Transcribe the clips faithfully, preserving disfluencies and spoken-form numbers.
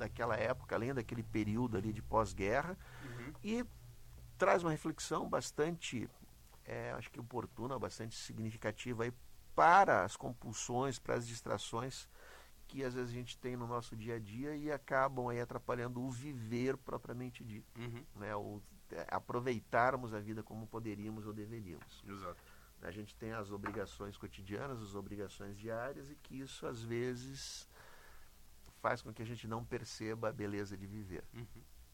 daquela época, além daquele período ali de pós-guerra, Uhum. e traz uma reflexão bastante, é, acho que oportuna, bastante significativa aí para as compulsões, para as distrações que às vezes a gente tem no nosso dia a dia e acabam aí atrapalhando o viver propriamente dito, Uhum. né? O, é, aproveitarmos a vida como poderíamos ou deveríamos. Exato. A gente tem as obrigações cotidianas, as obrigações diárias, e que isso às vezes faz com que a gente não perceba a beleza de viver. Uhum.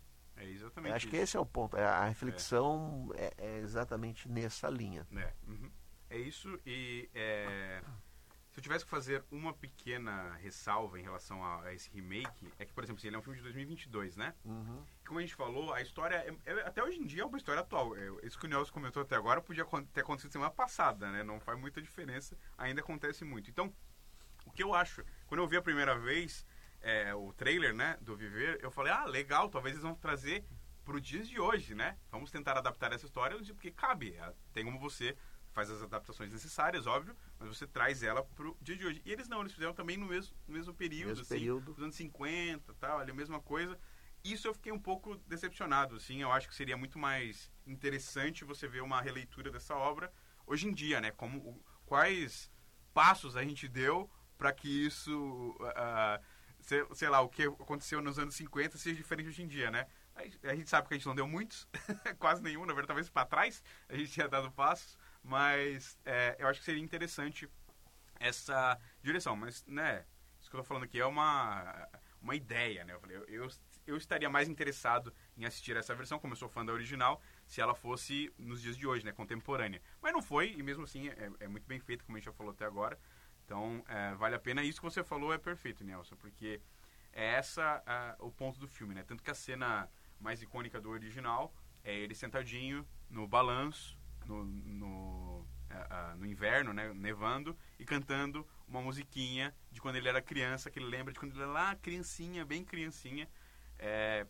É exatamente Eu acho isso. que esse é o ponto. A reflexão é, é exatamente nessa linha. É, uhum. É isso, e é, se eu tivesse que fazer uma pequena ressalva em relação a, a esse remake, é que, por exemplo, assim, ele é um filme de dois mil e vinte e dois, né? Uhum. Como a gente falou, a história, é, é, até hoje em dia, é uma história atual. É, isso que o Nelson comentou até agora podia ter acontecido semana passada, né? Não faz muita diferença, ainda acontece muito. Então, o que eu acho, quando eu vi a primeira vez é, o trailer, né, do Viver, eu falei, ah, legal, talvez eles vão trazer pro dias de hoje, né? Vamos tentar adaptar essa história, porque cabe, tem como você faz as adaptações necessárias, óbvio, mas você traz ela pro dia de hoje. E eles não, eles fizeram também no mesmo, no mesmo período, mesmo assim, período. dos anos cinquenta, tal, ali a mesma coisa. Isso eu fiquei um pouco decepcionado, assim, eu acho que seria muito mais interessante você ver uma releitura dessa obra hoje em dia, né? Como, o, quais passos a gente deu para que isso, uh, sei, sei lá, o que aconteceu nos anos cinquenta seja diferente hoje em dia, né? A, a gente sabe que a gente não deu muitos, quase nenhum, na verdade, talvez para trás a gente tinha dado passos, mas é, eu acho que seria interessante essa direção. Mas, né, isso que eu tô falando aqui é uma, uma ideia, né? Eu falei, eu, eu, eu estaria mais interessado em assistir essa versão, como eu sou fã da original, se ela fosse nos dias de hoje, né, contemporânea. Mas não foi, e mesmo assim é, é muito bem feito, como a gente já falou até agora. Então, é, vale a pena. Isso que você falou é perfeito, Nelson, porque é essa a, o ponto do filme, né? Tanto que a cena mais icônica do original é ele sentadinho no balanço, no, no, uh, uh, no inverno, né, nevando, e cantando uma musiquinha de quando ele era criança, que ele lembra de quando ele era lá criancinha, bem criancinha. É,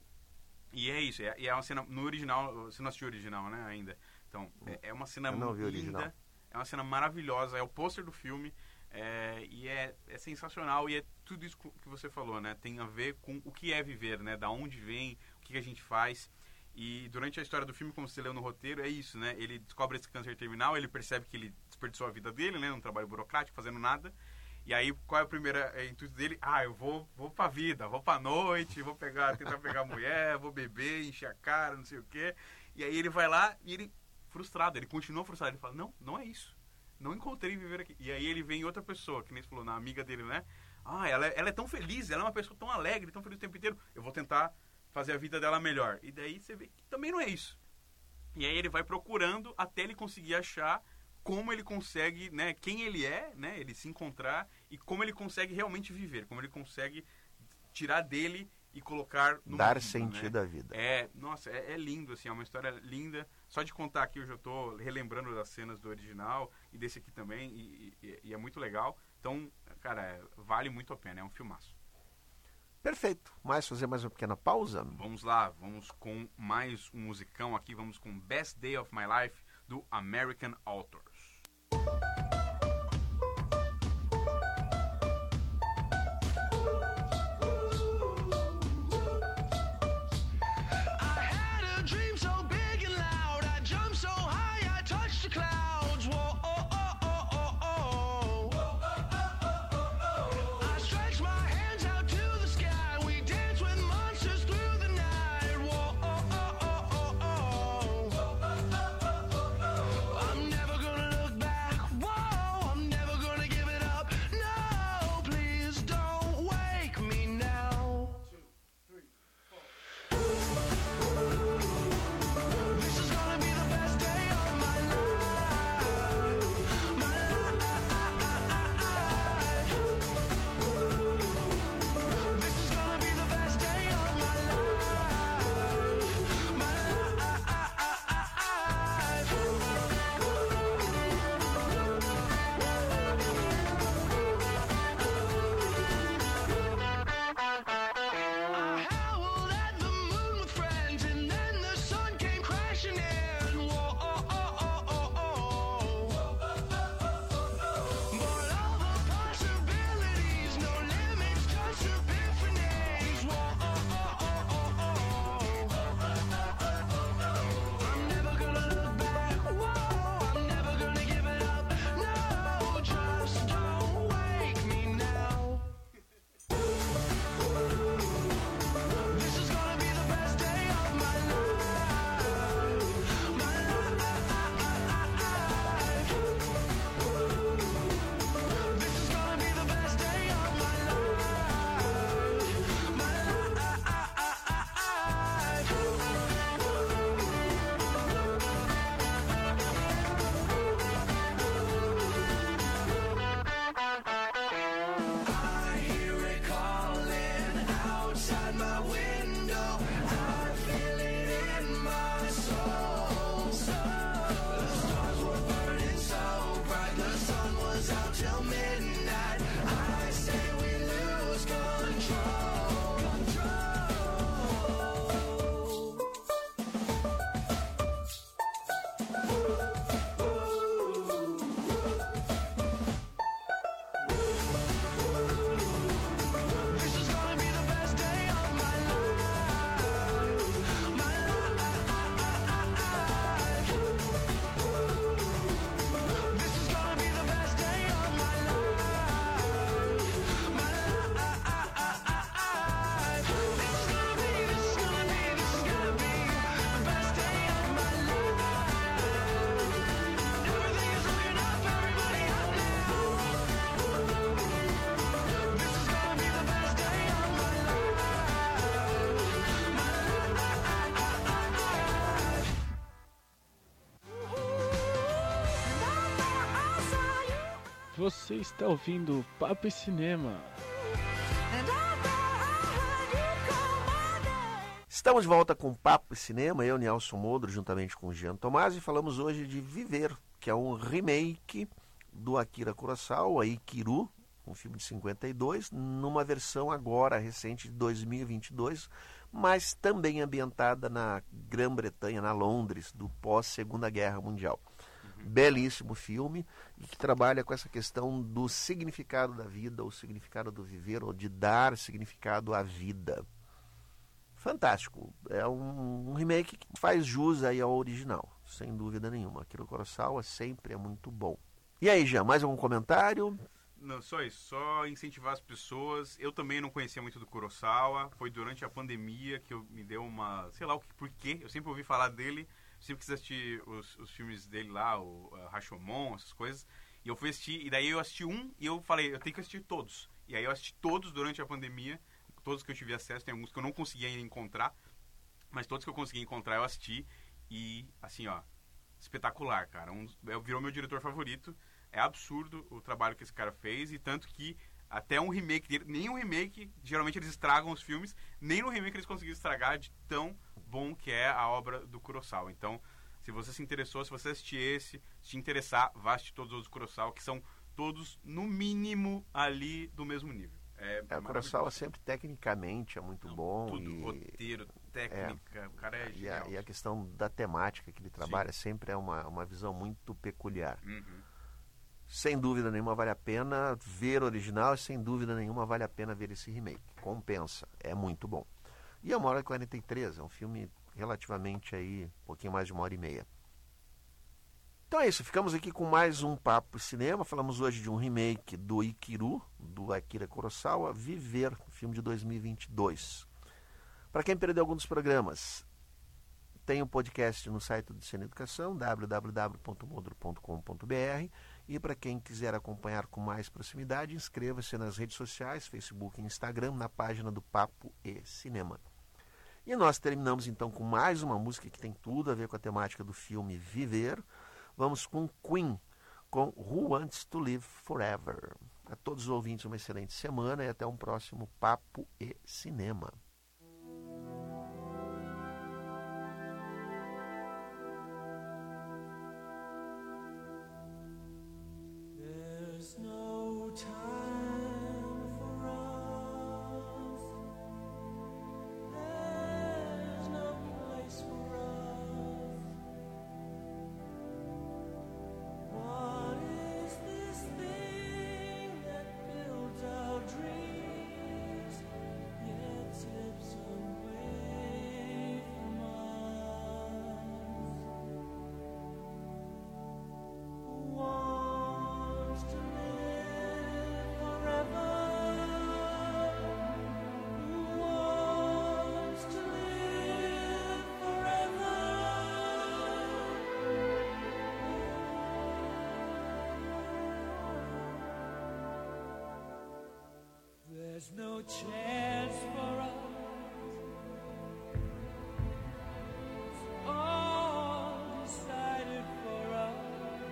e é isso, é, é uma cena no original, você não assistiu o original, né, ainda. Então, é, é uma cena muito linda, original. É uma cena maravilhosa, é o pôster do filme, é, e é, é sensacional, e é tudo isso que você falou, né, tem a ver com o que é viver, né, da onde vem, o que a gente faz. E durante a história do filme, como você leu no roteiro, é isso, né? Ele descobre esse câncer terminal, ele percebe que ele desperdiçou a vida dele, né? Num trabalho burocrático, fazendo nada. E aí, qual é o primeiro é, intuito dele? Ah, eu vou, vou pra vida, vou pra noite, vou pegar, tentar pegar a mulher, vou beber, encher a cara, não sei o quê. E aí ele vai lá e ele, frustrado, ele continua frustrado. Ele fala, não, não é isso. Não encontrei viver aqui. E aí ele vem outra pessoa, que nem você falou, na amiga dele, né? Ah, ela, ela é tão feliz, ela é uma pessoa tão alegre, tão feliz o tempo inteiro. Eu vou tentar fazer a vida dela melhor. E daí você vê que também não é isso. E aí ele vai procurando até ele conseguir achar como ele consegue, né, quem ele é, né, ele se encontrar e como ele consegue realmente viver, como ele consegue tirar dele e colocar no dar mundo, sentido né? à vida. É, nossa, é, é lindo, assim, é uma história linda. Só de contar aqui eu já estou relembrando das cenas do original e desse aqui também, e, e, e é muito legal. Então, cara, é, vale muito a pena, é um filmaço. Perfeito. Mais fazer mais uma pequena pausa? Vamos lá, vamos com mais um musicão aqui, vamos com Best Day of My Life, do American Authors. I'm never gonna look back. Whoa. Você está ouvindo Papo e Cinema. Estamos de volta com Papo e Cinema, eu, Nelson Modro, juntamente com o Jean Tomás, e falamos hoje de Viver, que é um remake do Akira Kurosawa, Ikiru, um filme de cinquenta e dois, numa versão agora recente de dois mil e vinte e dois, mas também ambientada na Grã-Bretanha, na Londres, do pós-Segunda Guerra Mundial. Uhum. Belíssimo filme, e que trabalha com essa questão do significado da vida, o significado do viver, ou de dar significado à vida. Fantástico. É um, um remake que faz jus aí ao original, sem dúvida nenhuma. Akira Kurosawa sempre é muito bom. E aí, Jean, mais algum comentário? Não, só isso. Só incentivar as pessoas. Eu também não conhecia muito do Kurosawa. Foi durante a pandemia que eu me deu uma... Sei lá o que, por quê. Eu sempre ouvi falar dele. Sempre quis assistir os, os filmes dele lá, o uh, Rashomon, essas coisas. E eu fui assistir. E daí eu assisti um e eu falei, eu tenho que assistir todos. E aí eu assisti todos durante a pandemia. Todos que eu tive acesso, tem alguns que eu não consegui ainda encontrar, mas todos que eu consegui encontrar eu assisti e, assim, ó, espetacular, cara. Um, virou meu diretor favorito. É absurdo o trabalho que esse cara fez, e tanto que até um remake dele, nem um remake, geralmente eles estragam os filmes, nem no remake eles conseguiram estragar de tão bom que é a obra do Kurosawa. Então, se você se interessou, se você assistir esse, se te interessar, vá assistir todos os outros Kurosawa, que são todos, no mínimo, ali do mesmo nível. É, é, o Kurosawa sempre tecnicamente é muito Não, bom. Tudo, e, técnica, técnica, é, o cara é e a, genial. e a questão da temática que ele trabalha Sim. sempre é uma, uma visão muito peculiar. Uhum. Sem dúvida nenhuma vale a pena ver o original, e sem dúvida nenhuma vale a pena ver esse remake. Compensa, é muito bom. E a uma hora e quarenta e três, é um filme relativamente aí, um pouquinho mais de uma hora e meia. Então é isso, ficamos aqui com mais um Papo Cinema. Falamos hoje de um remake do Ikiru, do Akira Kurosawa, Viver, filme de dois mil e vinte e dois. Para quem perdeu algum dos programas, tem um podcast no site do Cine Educação, w w w ponto modro ponto com ponto b r. E para quem quiser acompanhar com mais proximidade, inscreva-se nas redes sociais, Facebook e Instagram, na página do Papo e Cinema. E nós terminamos então com mais uma música que tem tudo a ver com a temática do filme Viver. Vamos com Queen, com Who Wants to Live Forever. A todos os ouvintes, uma excelente semana e até um próximo Papo e Cinema. There's no time for us. There's no place for us. What is this thing that builds our dreams, yet slips away from us? Who wants to live forever? Who wants to live forever? There's no chance for us. It's all decided for us.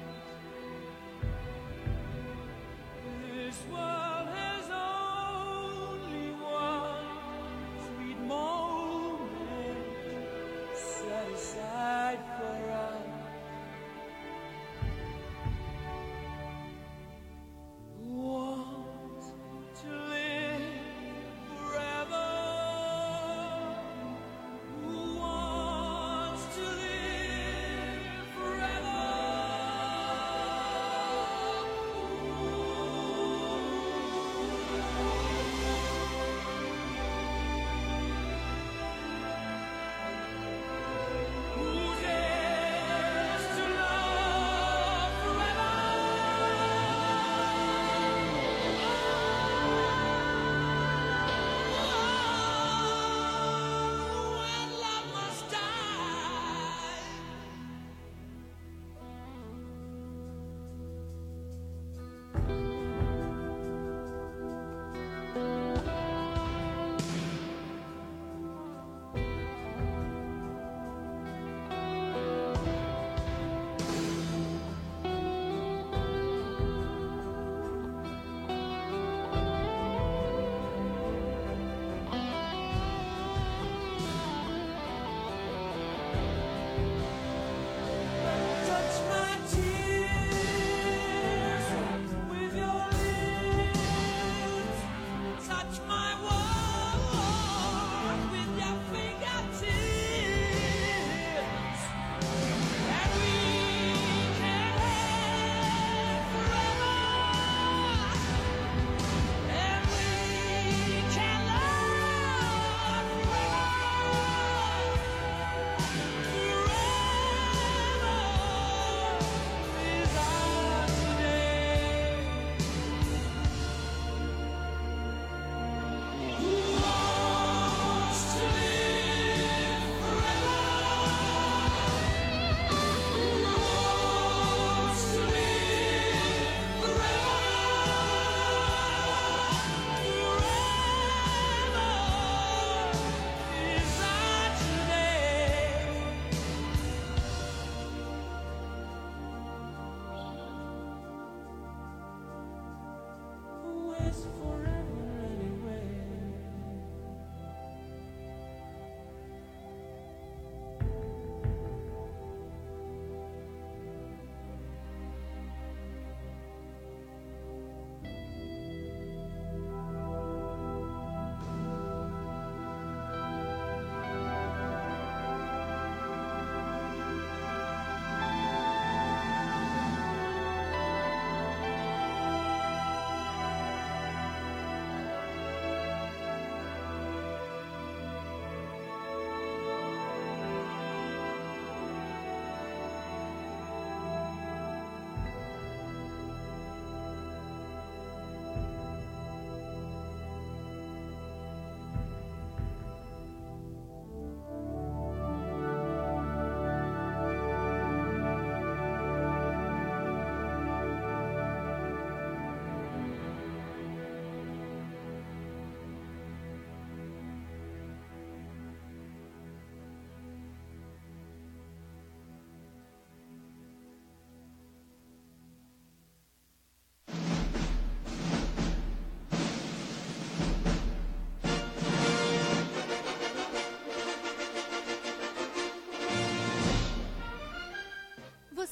This world has only one sweet moment set aside for us. Who wants to live forever? Who wants to live forever? Who's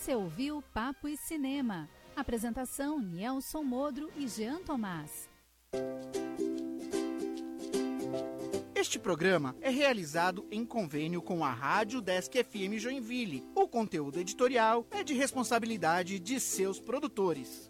Você ouviu Papo e Cinema. Apresentação Nielson Modro e Jean Tomás. Este programa é realizado em convênio com a Rádio Desk F M Joinville. O conteúdo editorial é de responsabilidade de seus produtores.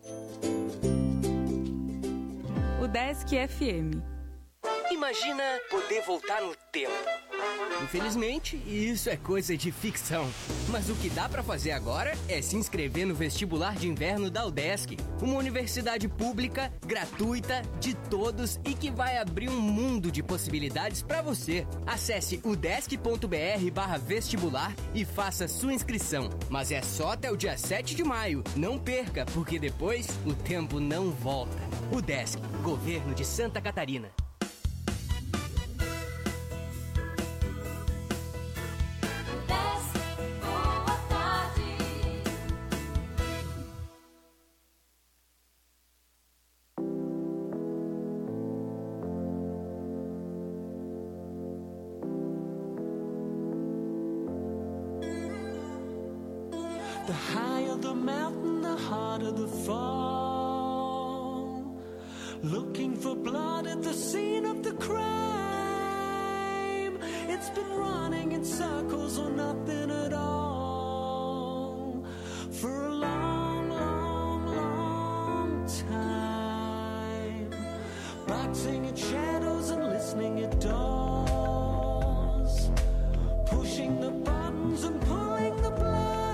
O Desk F M. Imagina poder voltar no tempo. Infelizmente, isso é coisa de ficção. Mas o que dá pra fazer agora é se inscrever no vestibular de inverno da UDESC, uma universidade pública, gratuita, de todos e que vai abrir um mundo de possibilidades pra você. Acesse udesc.br barra vestibular e faça sua inscrição. Mas é só até o dia sete de maio. Não perca, porque depois o tempo não volta. UDESC, Governo de Santa Catarina. The higher the mountain, the harder the fall. Looking for blood at the scene of the crime. It's been running in circles or nothing at all for a long, long, long time. Boxing in shadows and listening at doors. Pushing the buttons and pulling the blinds.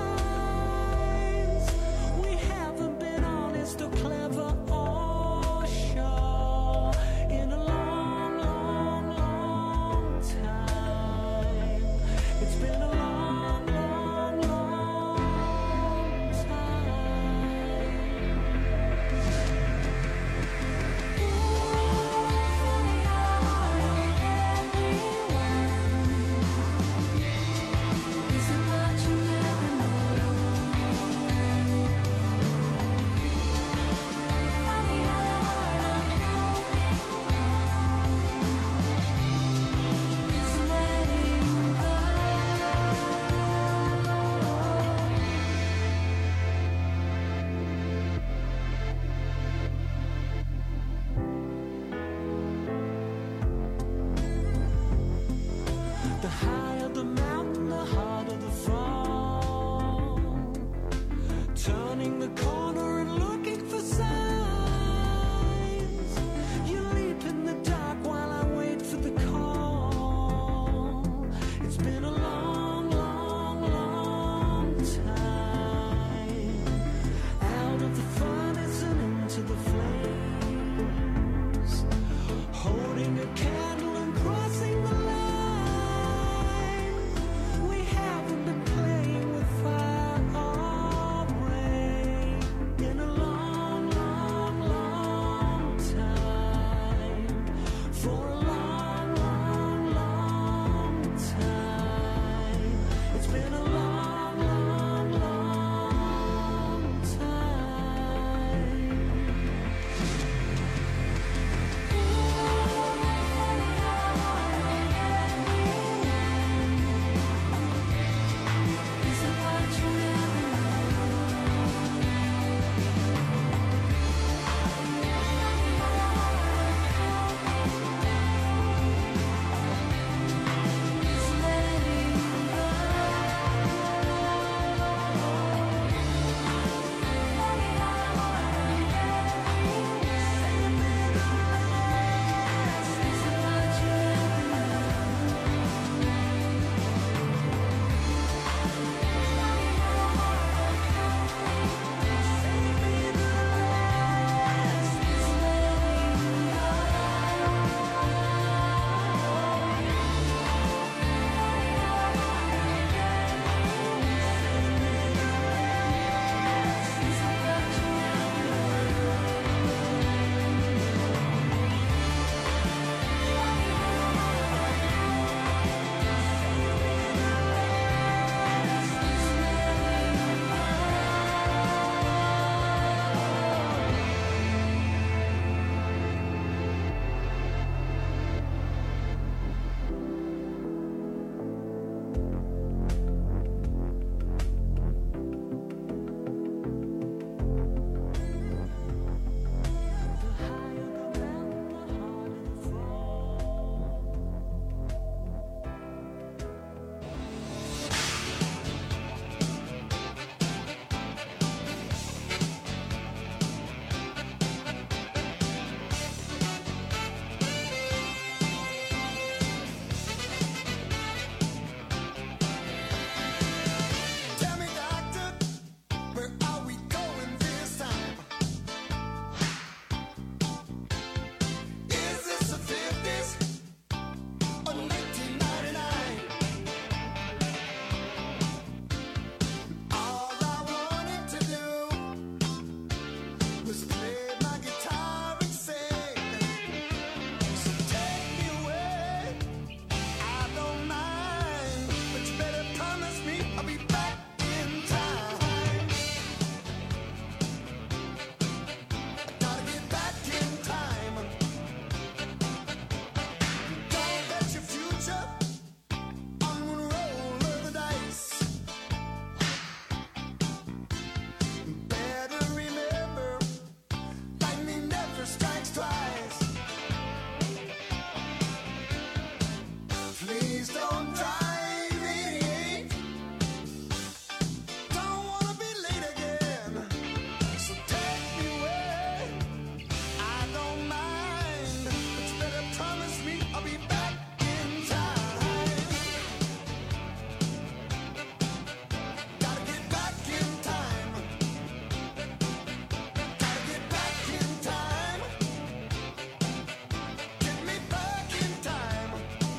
So clever or sure in a long, long, long time. It's been a long, long, long time. Please don't drive eighty-eight. Don't wanna be late again. So take me away. I don't mind. But you better promise me I'll be back in time. Gotta get back in time. Gotta get back in time. Get me back in time.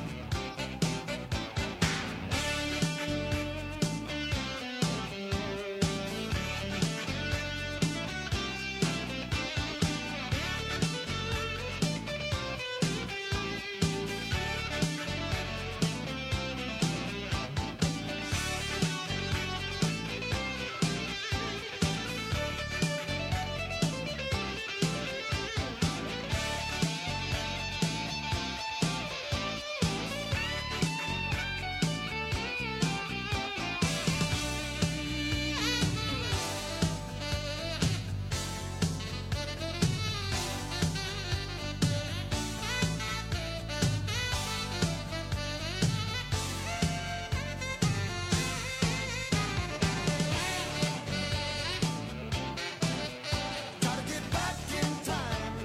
Gotta get back in time.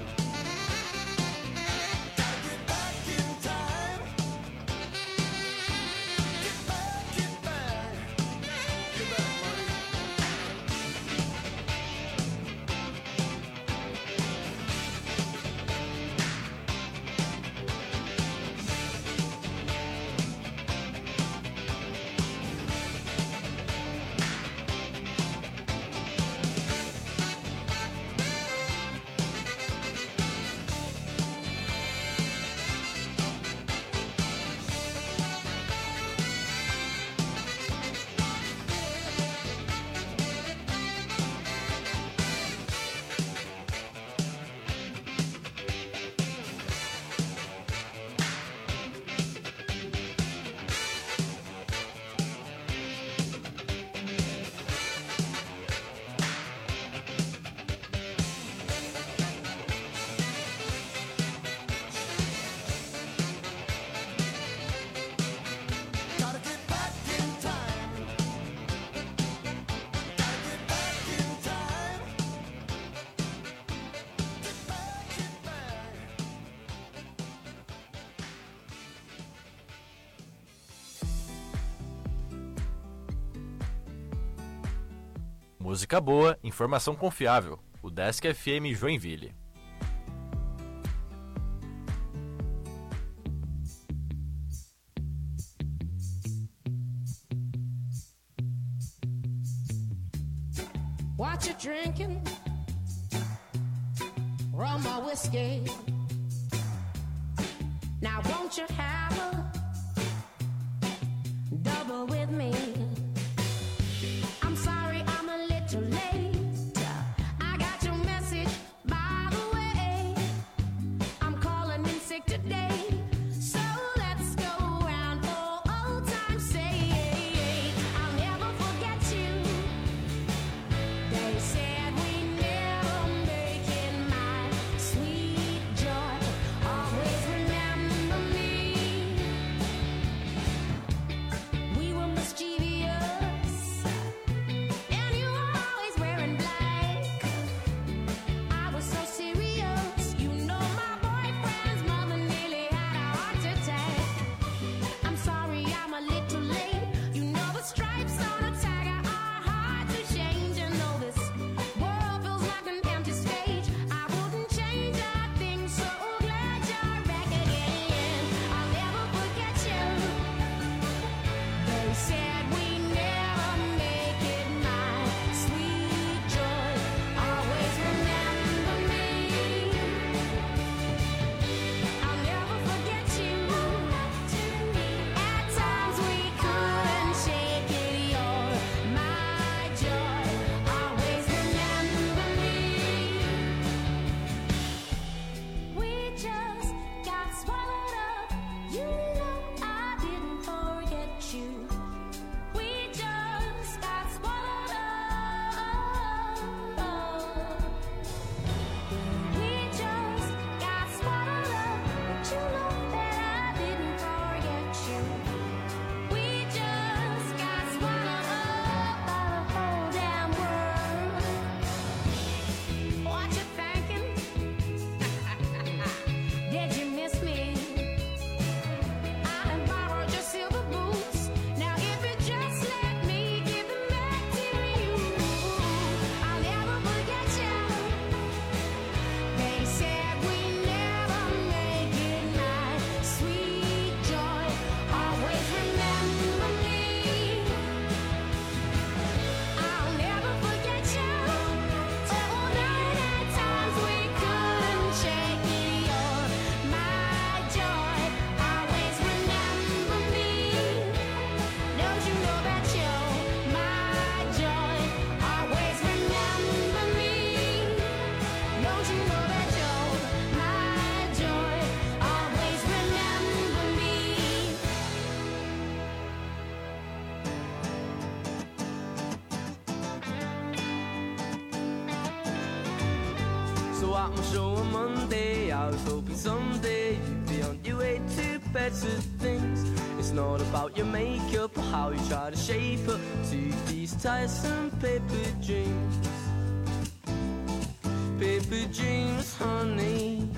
Gotta get back in time. Get back, get back. Get back, money. Gotta get back in time. Gotta get back in time. Get back, get back. Música boa, informação confiável. O Desk F M Joinville. What you drinking? Rum or whiskey? Now won't you have a double with me? I'm sorry I'm a little late. I got your message by the way. I'm calling in sick today. So let's go round for old time's sake. I'll never forget you. They said we never make it, my sweet joy. Always remember me. what, I'm sure on Monday I was hoping someday you'd be on your way to better things. It's not about your makeup or how you try to shape up to these tiresome paper dreams. Paper dreams, honey.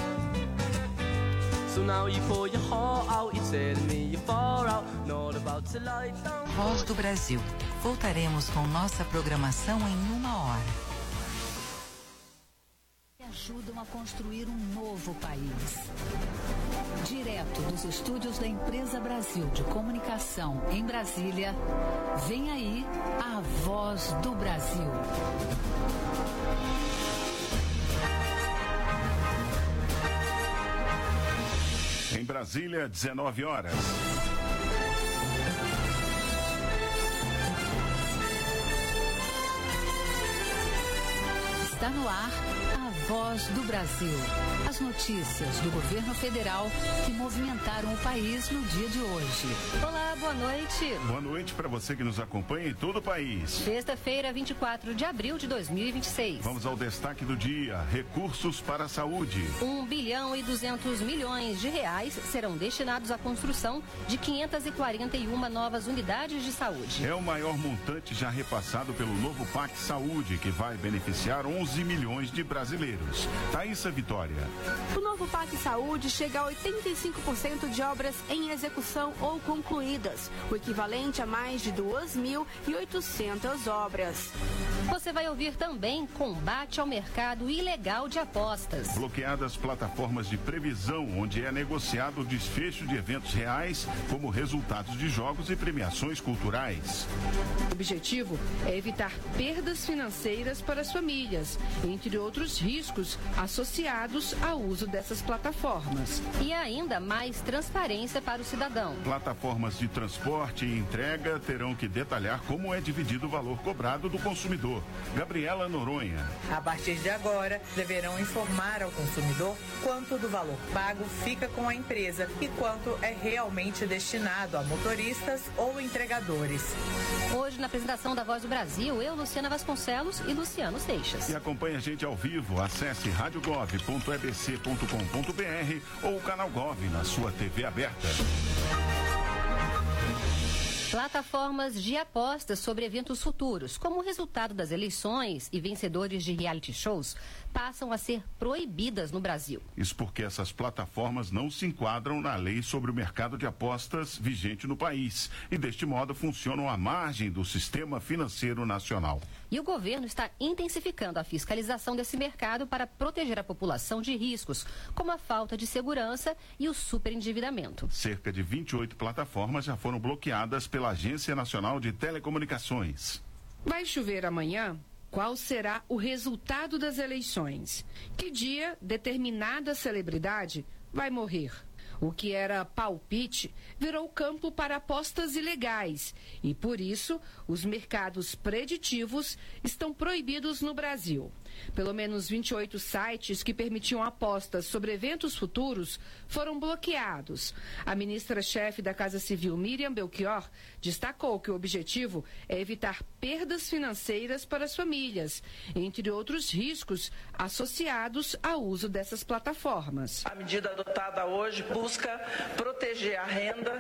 So now you pour your heart out, you're telling me you're far out, not about to lie down. Voz do Brasil. Voltaremos com nossa programação em uma hora. Ajudam a construir um novo país. Direto dos estúdios da Empresa Brasil de Comunicação em Brasília, vem aí a Voz do Brasil. Em Brasília, dezenove horas. Está no ar a Voz do Brasil. As notícias do governo federal que movimentaram o país no dia de hoje. Olá, boa noite. Boa noite para você que nos acompanha em todo o país. Sexta-feira, vinte e quatro de abril de dois mil e vinte e seis. Vamos ao destaque do dia: recursos para a saúde. Um bilhão e duzentos milhões de reais serão destinados à construção de quinhentas e quarenta e uma novas unidades de saúde. É o maior montante já repassado pelo novo P A C Saúde, que vai beneficiar onze milhões de brasileiros. Thaísa Vitória. O novo P A C Saúde chega a oitenta e cinco por cento de obras em execução ou concluídas, o equivalente a mais de duas mil e oitocentas obras. Você vai ouvir também combate ao mercado ilegal de apostas. Bloqueadas plataformas de previsão, onde é negociado o desfecho de eventos reais, como resultados de jogos e premiações culturais. O objetivo é evitar perdas financeiras para as famílias, entre outros riscos associados ao uso dessas plataformas. E ainda mais transparência para o cidadão. Plataformas de transporte e entrega terão que detalhar como é dividido o valor cobrado do consumidor. Gabriela Noronha. A partir de agora, deverão informar ao consumidor quanto do valor pago fica com a empresa e quanto é realmente destinado a motoristas ou entregadores. Hoje, na apresentação da Voz do Brasil, eu, Luciana Vasconcelos e Luciano Seixas. E acompanhe a gente ao vivo. Acesse rádio gov ponto e b c ponto com ponto b r ou o canal Gov na sua T V aberta. Plataformas de apostas sobre eventos futuros, como resultado das eleições e vencedores de reality shows, passam a ser proibidas no Brasil. Isso porque essas plataformas não se enquadram na lei sobre o mercado de apostas vigente no país e, deste modo, funcionam à margem do sistema financeiro nacional. E o governo está intensificando a fiscalização desse mercado para proteger a população de riscos, como a falta de segurança e o superendividamento. Cerca de vinte e oito plataformas já foram bloqueadas pela Agência Nacional de Telecomunicações. Vai chover amanhã? Qual será o resultado das eleições? Que dia determinada celebridade vai morrer? O que era palpite virou campo para apostas ilegais e, por isso, os mercados preditivos estão proibidos no Brasil. Pelo menos vinte e oito sites que permitiam apostas sobre eventos futuros foram bloqueados. A ministra-chefe da Casa Civil, Miriam Belchior, destacou que o objetivo é evitar perdas financeiras para as famílias, entre outros riscos associados ao uso dessas plataformas. A medida adotada hoje busca proteger a renda,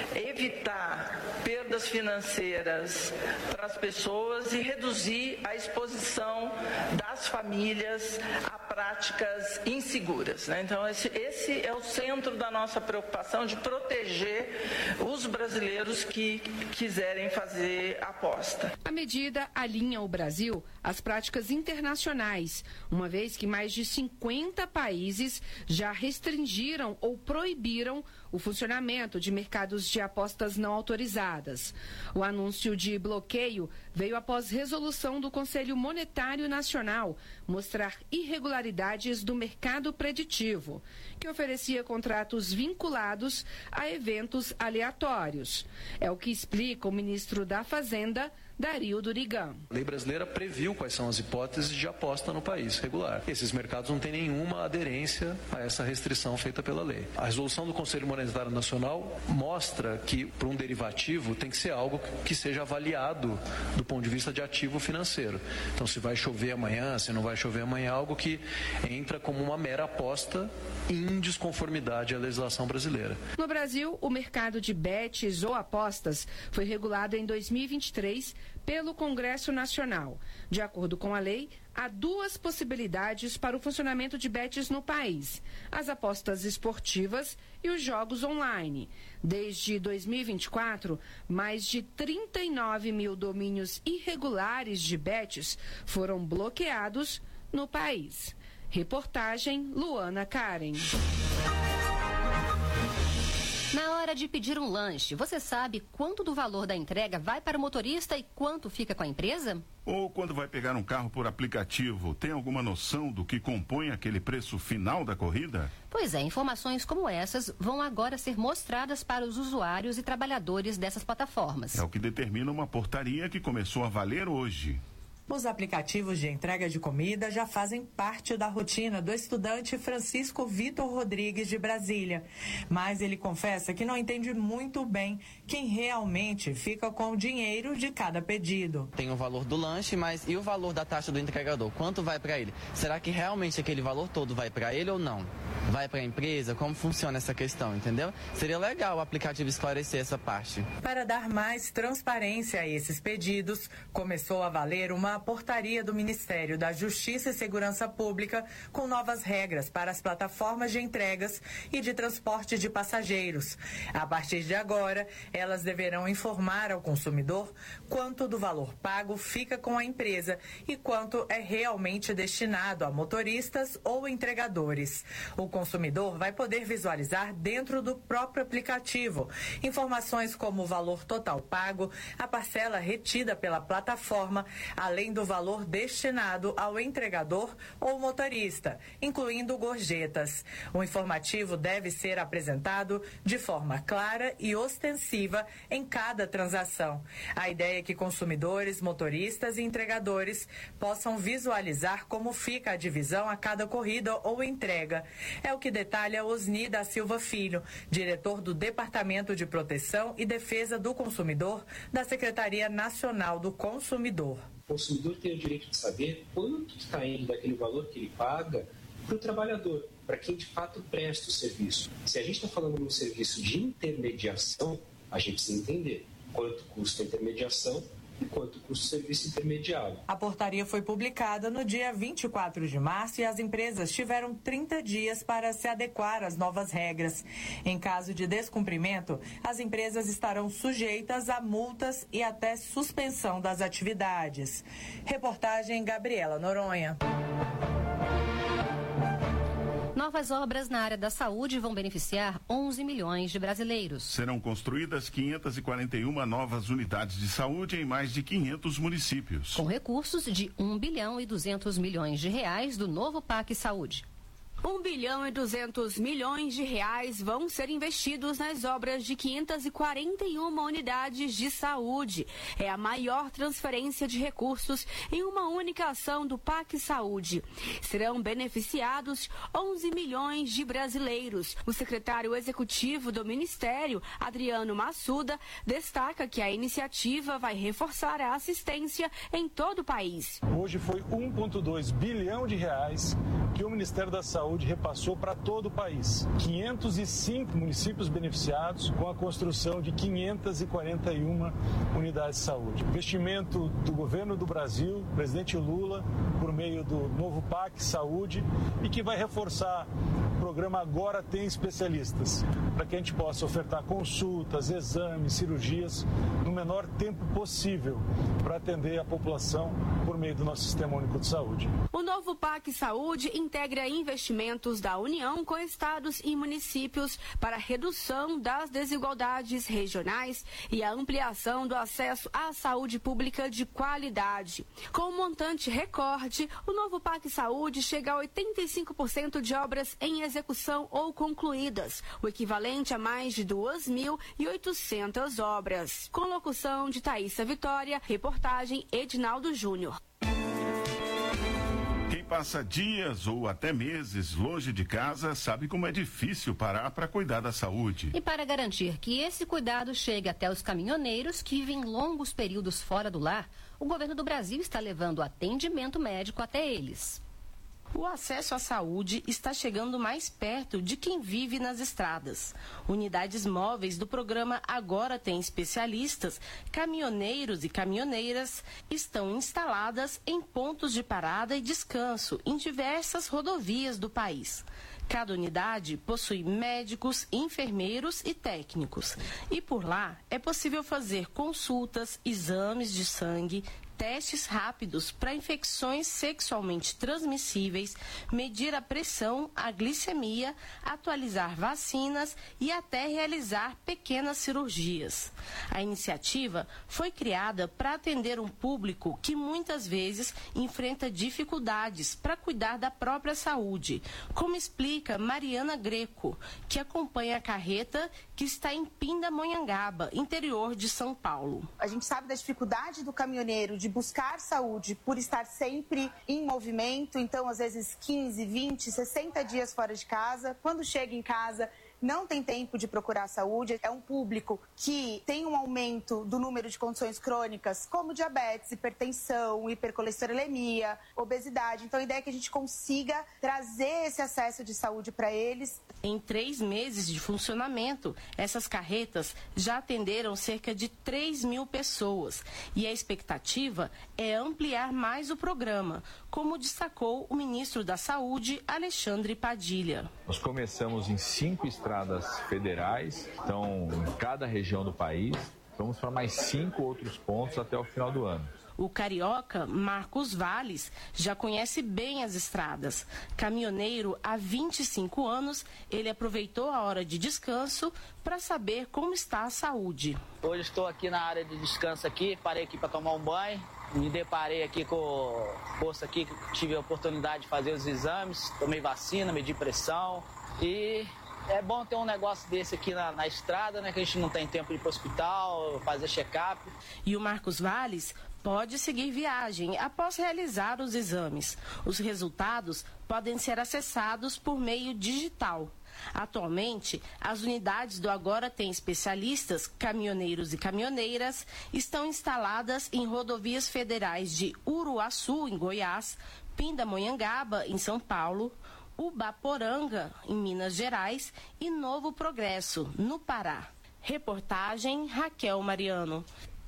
evitar perdas financeiras para as pessoas e reduzir a exposição das famílias a práticas inseguras, né? Então esse, esse é o centro da nossa preocupação, de proteger os brasileiros que quiserem fazer aposta. A medida alinha o Brasil às práticas internacionais, uma vez que mais de cinquenta países já restringiram ou proibiram o funcionamento de mercados de apostas não autorizadas. O anúncio de bloqueio veio após resolução do Conselho Monetário Nacional mostrar irregularidades do mercado preditivo, que oferecia contratos vinculados a eventos aleatórios. É o que explica o ministro da Fazenda, Dario Durigan. A lei brasileira previu quais são as hipóteses de aposta no país regular. Esses mercados não têm nenhuma aderência a essa restrição feita pela lei. A resolução do Conselho Monetário Nacional mostra que, para um derivativo, tem que ser algo que seja avaliado do ponto de vista de ativo financeiro. Então, se vai chover amanhã, se não vai chover amanhã, é algo que entra como uma mera aposta em desconformidade à legislação brasileira. No Brasil, o mercado de bets ou apostas foi regulado em dois mil e vinte e três pelo Congresso Nacional. De acordo com a lei, há duas possibilidades para o funcionamento de bets no país: as apostas esportivas e os jogos online. Desde dois mil e vinte e quatro, mais de trinta e nove mil domínios irregulares de bets foram bloqueados no país. Reportagem Luana Karen. Na hora de pedir um lanche, você sabe quanto do valor da entrega vai para o motorista e quanto fica com a empresa? Ou quando vai pegar um carro por aplicativo, tem alguma noção do que compõe aquele preço final da corrida? Pois é, informações como essas vão agora ser mostradas para os usuários e trabalhadores dessas plataformas. É o que determina uma portaria que começou a valer hoje. Os aplicativos de entrega de comida já fazem parte da rotina do estudante Francisco Vitor Rodrigues, de Brasília. Mas ele confessa que não entende muito bem quem realmente fica com o dinheiro de cada pedido. Tem o valor do lanche, mas e o valor da taxa do entregador? Quanto vai para ele? Será que realmente aquele valor todo vai para ele ou não? Vai para a empresa? Como funciona essa questão, entendeu? Seria legal o aplicativo esclarecer essa parte. Para dar mais transparência a esses pedidos, começou a valer uma portaria do Ministério da Justiça e Segurança Pública com novas regras para as plataformas de entregas e de transporte de passageiros. A partir de agora, elas deverão informar ao consumidor quanto do valor pago fica com a empresa e quanto é realmente destinado a motoristas ou entregadores. O consumidor vai poder visualizar dentro do próprio aplicativo informações como o valor total pago, a parcela retida pela plataforma, além do valor destinado ao entregador ou motorista, incluindo gorjetas. O informativo deve ser apresentado de forma clara e ostensiva em cada transação. A ideia é que consumidores, motoristas e entregadores possam visualizar como fica a divisão a cada corrida ou entrega. É o que detalha Osni da Silva Filho, diretor do Departamento de Proteção e Defesa do Consumidor da Secretaria Nacional do Consumidor. O consumidor tem o direito de saber quanto está indo daquele valor que ele paga para o trabalhador, para quem de fato presta o serviço. Se a gente está falando de um serviço de intermediação, a gente precisa entender quanto custa a intermediação e quanto custa o serviço intermediário. A portaria foi publicada no dia vinte e quatro de março e as empresas tiveram trinta dias para se adequar às novas regras. Em caso de descumprimento, as empresas estarão sujeitas a multas e até suspensão das atividades. Reportagem Gabriela Noronha. Novas obras na área da saúde vão beneficiar onze milhões de brasileiros. Serão construídas quinhentas e quarenta e uma novas unidades de saúde em mais de quinhentos municípios. Com recursos de um bilhão e duzentos milhões de reais do novo PAC Saúde. um bilhão e duzentos milhões de reais vão ser investidos nas obras de quinhentas e quarenta e uma unidades de saúde. É a maior transferência de recursos em uma única ação do PAC Saúde. Serão beneficiados onze milhões de brasileiros. O secretário executivo do Ministério, Adriano Massuda, destaca que a iniciativa vai reforçar a assistência em todo o país. Hoje foi um vírgula dois bilhão de reais que o Ministério da Saúde repassou para todo o país. quinhentos e cinco municípios beneficiados com a construção de quinhentas e quarenta e uma unidades de saúde. Investimento do governo do Brasil, presidente Lula, por meio do novo PAC Saúde, e que vai reforçar o programa Agora Tem Especialistas, para que a gente possa ofertar consultas, exames, cirurgias no menor tempo possível para atender a população por meio do nosso Sistema Único de Saúde. O novo PAC Saúde integra investimentos da União com estados e municípios para a redução das desigualdades regionais e a ampliação do acesso à saúde pública de qualidade. Com um montante recorde, o novo PAC Saúde chega a oitenta e cinco por cento de obras em execução ou concluídas, o equivalente a mais de duas mil e oitocentas obras. Com locução de Thaísa Vitória, reportagem Edinaldo Júnior. Quem passa dias ou até meses longe de casa sabe como é difícil parar para cuidar da saúde. E para garantir que esse cuidado chegue até os caminhoneiros que vivem longos períodos fora do lar, o governo do Brasil está levando atendimento médico até eles. O acesso à saúde está chegando mais perto de quem vive nas estradas. Unidades móveis do programa Agora Tem Especialistas, caminhoneiros e caminhoneiras, estão instaladas em pontos de parada e descanso em diversas rodovias do país. Cada unidade possui médicos, enfermeiros e técnicos. E por lá é possível fazer consultas, exames de sangue, testes rápidos para infecções sexualmente transmissíveis, medir a pressão, a glicemia, atualizar vacinas e até realizar pequenas cirurgias. A iniciativa foi criada para atender um público que muitas vezes enfrenta dificuldades para cuidar da própria saúde, como explica Mariana Greco, que acompanha a carreta que está em Pindamonhangaba, interior de São Paulo. A gente sabe da dificuldade do caminhoneiro de buscar saúde por estar sempre em movimento, então às vezes quinze, vinte, sessenta dias fora de casa. Quando chega em casa, não tem tempo de procurar saúde. É um público que tem um aumento do número de condições crônicas, como diabetes, hipertensão, hipercolesterolemia, obesidade. Então a ideia é que a gente consiga trazer esse acesso de saúde para eles. Em três meses de funcionamento, essas carretas já atenderam cerca de três mil pessoas. E a expectativa é ampliar mais o programa, como destacou o ministro da Saúde, Alexandre Padilha. Nós começamos em cinco estradas federais, então em cada região do país. Vamos para mais cinco outros pontos até o final do ano. O carioca Marcos Valles já conhece bem as estradas. Caminhoneiro há vinte e cinco anos, ele aproveitou a hora de descanso para saber como está a saúde. Hoje estou aqui na área de descanso aqui, parei aqui para tomar um banho, me deparei aqui com o posto aqui, tive a oportunidade de fazer os exames, tomei vacina, medi pressão e é bom ter um negócio desse aqui na, na estrada, né, que a gente não tem tempo de ir para o hospital, fazer check-up. E o Marcos Valles pode seguir viagem após realizar os exames. Os resultados podem ser acessados por meio digital. Atualmente, as unidades do Agora Tem Especialistas, caminhoneiros e caminhoneiras, estão instaladas em rodovias federais de Uruaçu, em Goiás, Pindamonhangaba, em São Paulo, Ubaporanga, em Minas Gerais, e Novo Progresso, no Pará. Reportagem Raquel Mariano.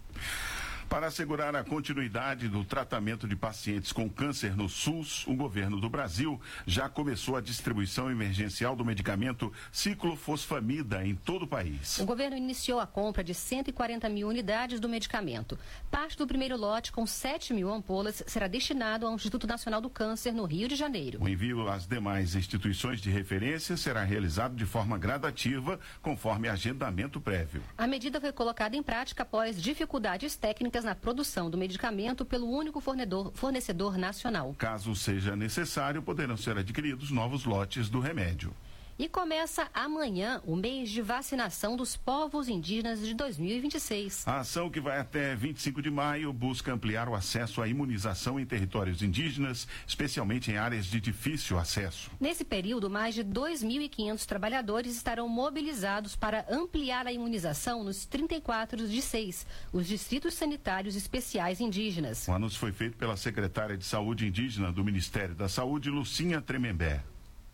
Para assegurar a continuidade do tratamento de pacientes com câncer no SUS, o governo do Brasil já começou a distribuição emergencial do medicamento ciclofosfamida em todo o país. O governo iniciou a compra de cento e quarenta mil unidades do medicamento. Parte do primeiro lote, com sete mil ampolas, será destinado ao Instituto Nacional do Câncer, no Rio de Janeiro. O envio às demais instituições de referência será realizado de forma gradativa, conforme agendamento prévio. A medida foi colocada em prática após dificuldades técnicas na produção do medicamento pelo único fornecedor, fornecedor nacional. Caso seja necessário, poderão ser adquiridos novos lotes do remédio. E começa amanhã o mês de vacinação dos povos indígenas de dois mil e vinte e seis. A ação, que vai até vinte e cinco de maio, busca ampliar o acesso à imunização em territórios indígenas, especialmente em áreas de difícil acesso. Nesse período, mais de dois mil e quinhentos trabalhadores estarão mobilizados para ampliar a imunização nos trinta e quatro de seis, os distritos sanitários especiais indígenas. O anúncio foi feito pela secretária de Saúde Indígena do Ministério da Saúde, Lucinha Tremembé.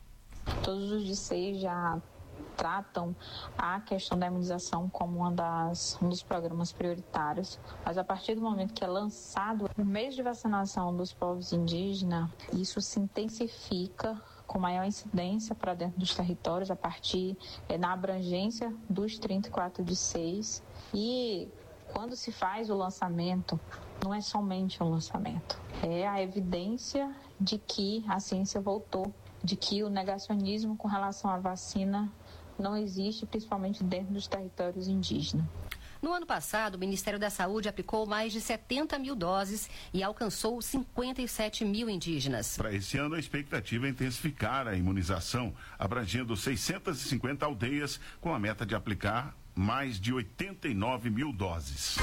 Todos os D C já tratam a questão da imunização como uma das, um dos programas prioritários, mas a partir do momento que é lançado o mês de vacinação dos povos indígenas, isso se intensifica com maior incidência para dentro dos territórios, a partir é, na abrangência dos trinta e quatro de seis. E quando se faz o lançamento, não é somente um lançamento, é a evidência de que a ciência voltou, de que o negacionismo com relação à vacina não existe, principalmente dentro dos territórios indígenas. No ano passado, o Ministério da Saúde aplicou mais de setenta mil doses e alcançou cinquenta e sete mil indígenas. Para esse ano, a expectativa é intensificar a imunização, abrangendo seiscentas e cinquenta aldeias, com a meta de aplicar mais de oitenta e nove mil doses.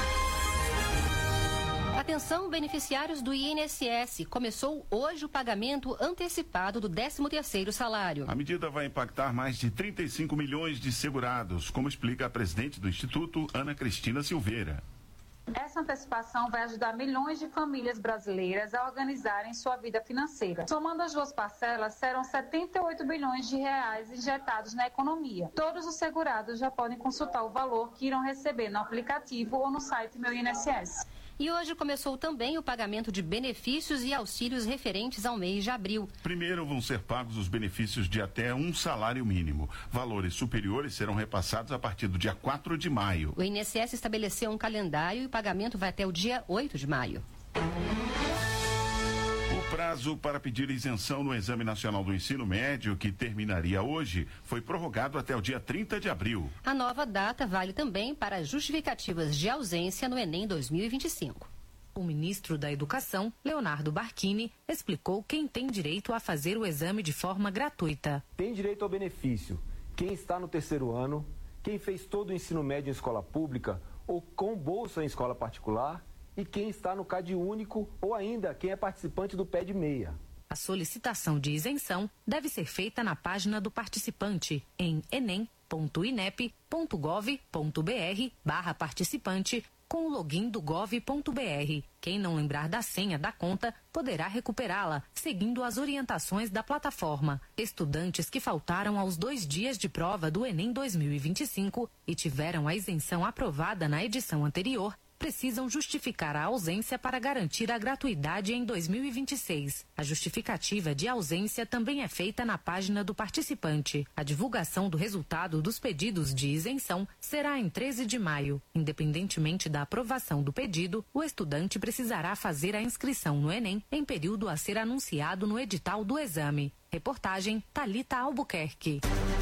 Atenção, beneficiários do I N S S. Começou hoje o pagamento antecipado do décimo terceiro salário. A medida vai impactar mais de trinta e cinco milhões de segurados, como explica a presidente do Instituto, Ana Cristina Silveira. Essa antecipação vai ajudar milhões de famílias brasileiras a organizarem sua vida financeira. Somando as duas parcelas, serão setenta e oito bilhões de reais injetados na economia. Todos os segurados já podem consultar o valor que irão receber no aplicativo ou no site Meu I N S S. E hoje começou também o pagamento de benefícios e auxílios referentes ao mês de abril. Primeiro vão ser pagos os benefícios de até um salário mínimo. Valores superiores serão repassados a partir do dia quatro de maio. O I N S S estabeleceu um calendário e o pagamento vai até o dia oito de maio. O prazo para pedir isenção no Exame Nacional do Ensino Médio, que terminaria hoje, foi prorrogado até o dia trinta de abril. A nova data vale também para justificativas de ausência no Enem dois mil e vinte e cinco. O ministro da Educação, Leonardo Barquini, explicou quem tem direito a fazer o exame de forma gratuita. Tem direito ao benefício quem está no terceiro ano, quem fez todo o ensino médio em escola pública ou com bolsa em escola particular, e quem está no C A D único ou ainda quem é participante do P E D meia. A solicitação de isenção deve ser feita na página do participante em enem ponto inep ponto gov ponto br barra participante com o login do gov ponto br. Quem não lembrar da senha da conta poderá recuperá-la, seguindo as orientações da plataforma. Estudantes que faltaram aos dois dias de prova do Enem dois mil e vinte e cinco e tiveram a isenção aprovada na edição anterior precisam justificar a ausência para garantir a gratuidade em dois mil e vinte e seis. A justificativa de ausência também é feita na página do participante. A divulgação do resultado dos pedidos de isenção será em treze de maio. Independentemente da aprovação do pedido, o estudante precisará fazer a inscrição no Enem em período a ser anunciado no edital do exame. Reportagem Thalita Albuquerque.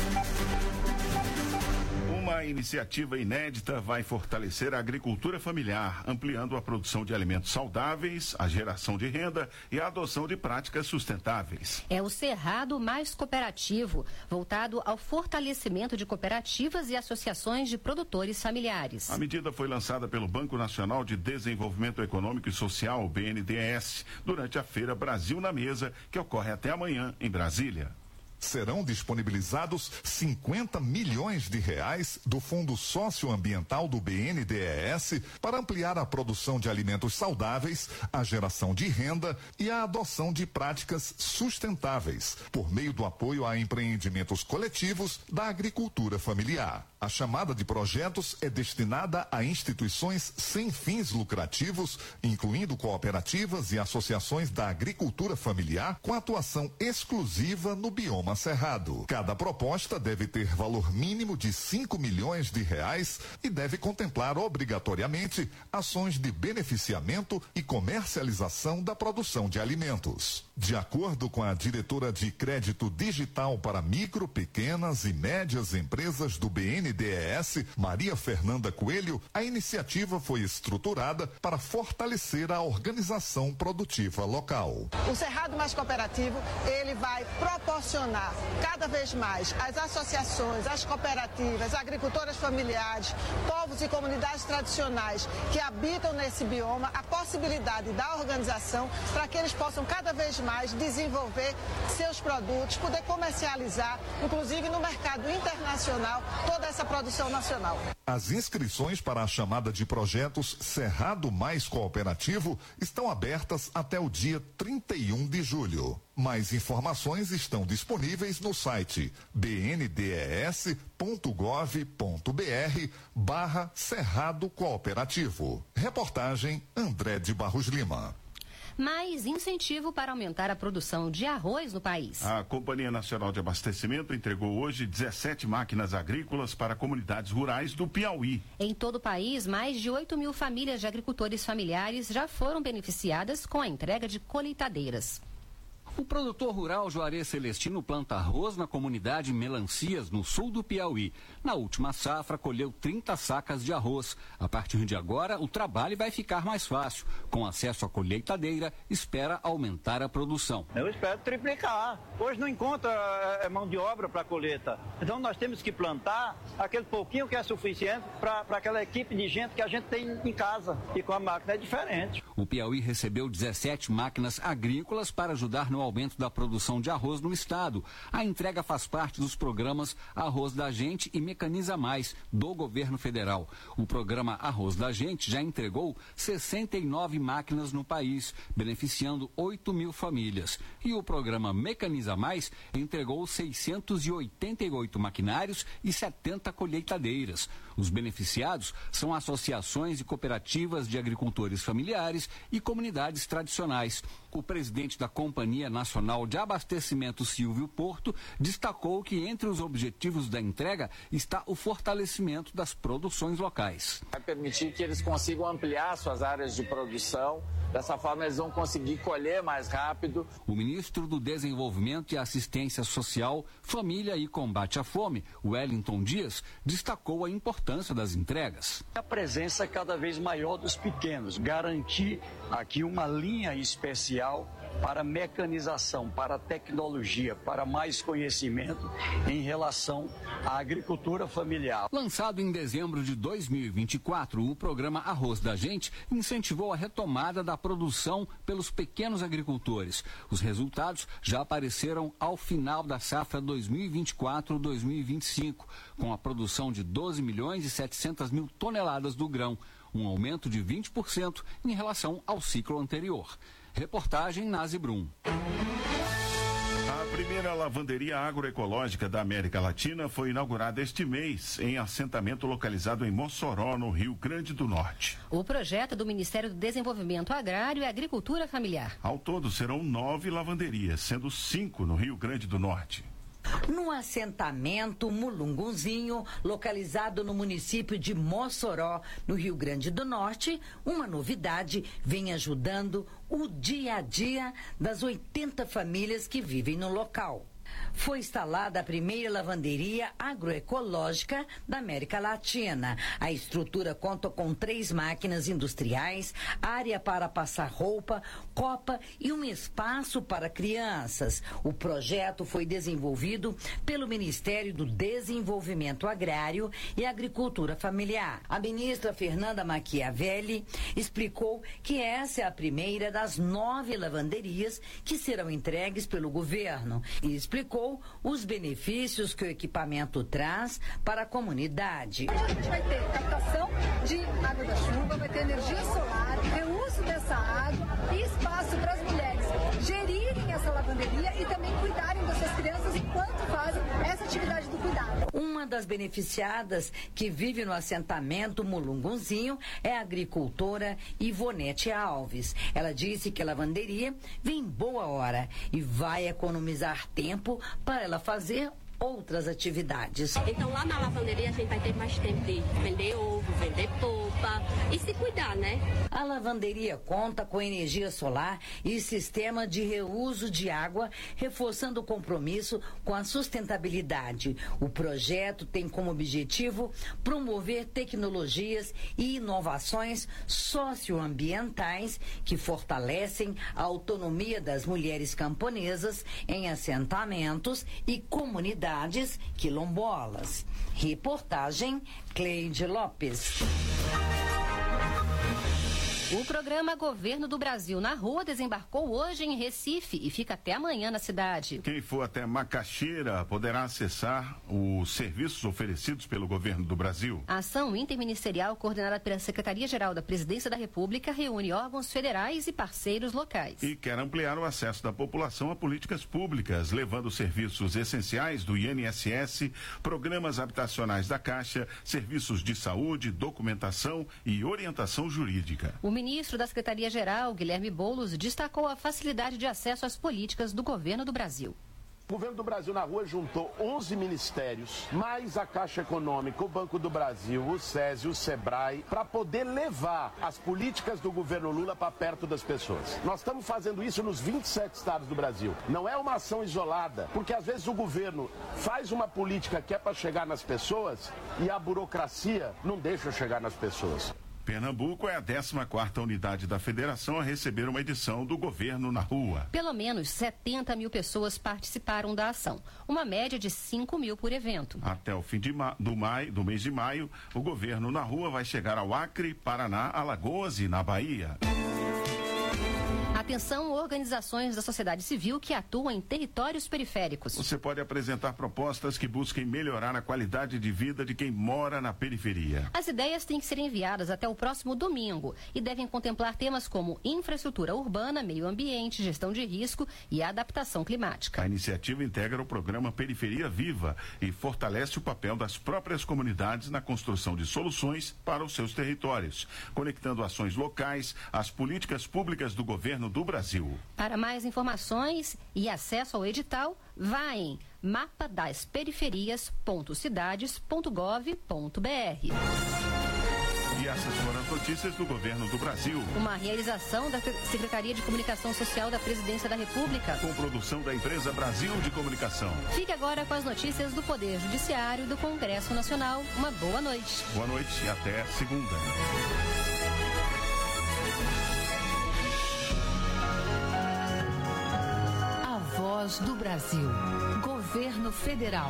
Uma iniciativa inédita vai fortalecer a agricultura familiar, ampliando a produção de alimentos saudáveis, a geração de renda e a adoção de práticas sustentáveis. É o Cerrado Mais Cooperativo, voltado ao fortalecimento de cooperativas e associações de produtores familiares. A medida foi lançada pelo Banco Nacional de Desenvolvimento Econômico e Social, B N D E S, durante a Feira Brasil na Mesa, que ocorre até amanhã em Brasília. Serão disponibilizados cinquenta milhões de reais do Fundo Socioambiental do B N D E S para ampliar a produção de alimentos saudáveis, a geração de renda e a adoção de práticas sustentáveis, por meio do apoio a empreendimentos coletivos da agricultura familiar. A chamada de projetos é destinada a instituições sem fins lucrativos, incluindo cooperativas e associações da agricultura familiar, com atuação exclusiva no bioma Cerrado. Cada proposta deve ter valor mínimo de cinco milhões de reais e deve contemplar obrigatoriamente ações de beneficiamento e comercialização da produção de alimentos. De acordo com a diretora de Crédito Digital para Micro, Pequenas e Médias Empresas do B N D E S, Maria Fernanda Coelho, a iniciativa foi estruturada para fortalecer a organização produtiva local. O Cerrado Mais Cooperativo, ele vai proporcionar cada vez mais às associações, às cooperativas, agricultoras familiares, povos e comunidades tradicionais que habitam nesse bioma a possibilidade da organização para que eles possam cada vez mais desenvolver seus produtos, poder comercializar, inclusive no mercado internacional, toda essa produção nacional. As inscrições para a chamada de projetos Cerrado Mais Cooperativo estão abertas até o dia trinta e um de julho. Mais informações estão disponíveis no site b n d e s ponto gov ponto b r barra Cerrado Cooperativo. Reportagem André de Barros Lima. Mais incentivo para aumentar a produção de arroz no país. A Companhia Nacional de Abastecimento entregou hoje dezessete máquinas agrícolas para comunidades rurais do Piauí. Em todo o país, mais de oito mil famílias de agricultores familiares já foram beneficiadas com a entrega de colheitadeiras. O produtor rural Juarez Celestino planta arroz na comunidade Melancias, no sul do Piauí. Na última safra, colheu trinta sacas de arroz. A partir de agora, o trabalho vai ficar mais fácil. Com acesso à colheitadeira, espera aumentar a produção. Eu espero triplicar. Hoje não encontra é, mão de obra para a colheita. Então nós temos que plantar aquele pouquinho que é suficiente para aquela equipe de gente que a gente tem em casa. E com a máquina é diferente. O Piauí recebeu dezessete máquinas agrícolas para ajudar no aumento da produção de arroz no estado. A entrega faz parte dos programas Arroz da Gente e Mecaniza Mais, do governo federal. O programa Arroz da Gente já entregou sessenta e nove máquinas no país, beneficiando oito mil famílias. E o programa Mecaniza Mais entregou seiscentos e oitenta e oito maquinários e setenta colheitadeiras. Os beneficiados são associações e cooperativas de agricultores familiares e comunidades tradicionais. O presidente da Companhia Nacional de Abastecimento, Silvio Porto, destacou que entre os objetivos da entrega está o fortalecimento das produções locais. Vai permitir que eles consigam ampliar suas áreas de produção, dessa forma eles vão conseguir colher mais rápido. O ministro do Desenvolvimento e Assistência Social, Família e Combate à Fome, Wellington Dias, destacou a importância das entregas. A presença cada vez maior dos pequenos, garantir aqui uma linha especial para mecanização, para tecnologia, para mais conhecimento em relação à agricultura familiar. Lançado em dezembro de dois mil e vinte e quatro, o programa Arroz da Gente incentivou a retomada da produção pelos pequenos agricultores. Os resultados já apareceram ao final da safra dois mil e vinte e quatro dois mil e vinte e cinco, com a produção de doze milhões e setecentas mil toneladas do grão, um aumento de vinte por cento em relação ao ciclo anterior. Reportagem Nazi Brum. A primeira lavanderia agroecológica da América Latina foi inaugurada este mês em assentamento localizado em Mossoró, no Rio Grande do Norte. O projeto é do Ministério do Desenvolvimento Agrário e Agricultura Familiar. Ao todo serão nove lavanderias, sendo cinco no Rio Grande do Norte. No assentamento Mulungunzinho, localizado no município de Mossoró, no Rio Grande do Norte, uma novidade vem ajudando o dia a dia das oitenta famílias que vivem no local. Foi instalada a primeira lavanderia agroecológica da América Latina. A estrutura conta com três máquinas industriais, área para passar roupa, copa e um espaço para crianças. O projeto foi desenvolvido pelo Ministério do Desenvolvimento Agrário e Agricultura Familiar. A ministra Fernanda Machiavelli explicou que essa é a primeira das nove lavanderias que serão entregues pelo governo e explicou os benefícios que o equipamento traz para a comunidade. A gente vai ter captação de água da chuva, vai ter energia solar, reuso dessa água e espaço para as mulheres gerirem essa lavanderia e também cuidarem das suas crianças enquanto fazem essa atividade do cuidado. Uma das beneficiadas que vive no assentamento Mulungunzinho é a agricultora Ivonete Alves. Ela disse que a lavanderia vem em boa hora e vai economizar tempo para ela fazer outras atividades. Então lá na lavanderia a gente vai ter mais tempo de vender ovo, vender polpa e se cuidar, né? A lavanderia conta com energia solar e sistema de reuso de água, reforçando o compromisso com a sustentabilidade. O projeto tem como objetivo promover tecnologias e inovações socioambientais que fortalecem a autonomia das mulheres camponesas em assentamentos e comunidades quilombolas. Reportagem Cleide Lopes. O programa Governo do Brasil na Rua desembarcou hoje em Recife e fica até amanhã na cidade. Quem for até Macaxeira poderá acessar os serviços oferecidos pelo Governo do Brasil. A ação interministerial coordenada pela Secretaria-Geral da Presidência da República reúne órgãos federais e parceiros locais. E quer ampliar o acesso da população a políticas públicas, levando serviços essenciais do I N S S, programas habitacionais da Caixa, serviços de saúde, documentação e orientação jurídica. O ministro da Secretaria-Geral, Guilherme Boulos, destacou a facilidade de acesso às políticas do Governo do Brasil. governo do Brasil na Rua juntou onze ministérios, mais a Caixa Econômica, o Banco do Brasil, o SESI, o SEBRAE, para poder levar as políticas do governo Lula para perto das pessoas. Nós estamos fazendo isso nos vinte e sete estados do Brasil. Não é uma ação isolada, porque às vezes o governo faz uma política que é para chegar nas pessoas e a burocracia não deixa chegar nas pessoas. Pernambuco é a décima quarta unidade da federação a receber uma edição do Governo na Rua. Pelo menos setenta mil pessoas participaram da ação, uma média de cinco mil por evento. Até o fim de ma do, maio, do mês de maio, o Governo na Rua vai chegar ao Acre, Paraná, Alagoas e na Bahia. Atenção, organizações da sociedade civil que atuam em territórios periféricos. Você pode apresentar propostas que busquem melhorar a qualidade de vida de quem mora na periferia. As ideias têm que ser enviadas até o próximo domingo e devem contemplar temas como infraestrutura urbana, meio ambiente, gestão de risco e adaptação climática. A iniciativa integra o programa Periferia Viva e fortalece o papel das próprias comunidades na construção de soluções para os seus territórios, conectando ações locais às políticas públicas do governo do Brasil. Para mais informações e acesso ao edital, vá em mapa das periferias ponto cidades ponto gov ponto br. E essas foram as notícias do Governo do Brasil. Uma realização da Secretaria de Comunicação Social da Presidência da República. Com produção da empresa Brasil de Comunicação. Fique agora com as notícias do Poder Judiciário e do Congresso Nacional. Uma boa noite. Boa noite e até segunda. Voz do Brasil. Governo Federal.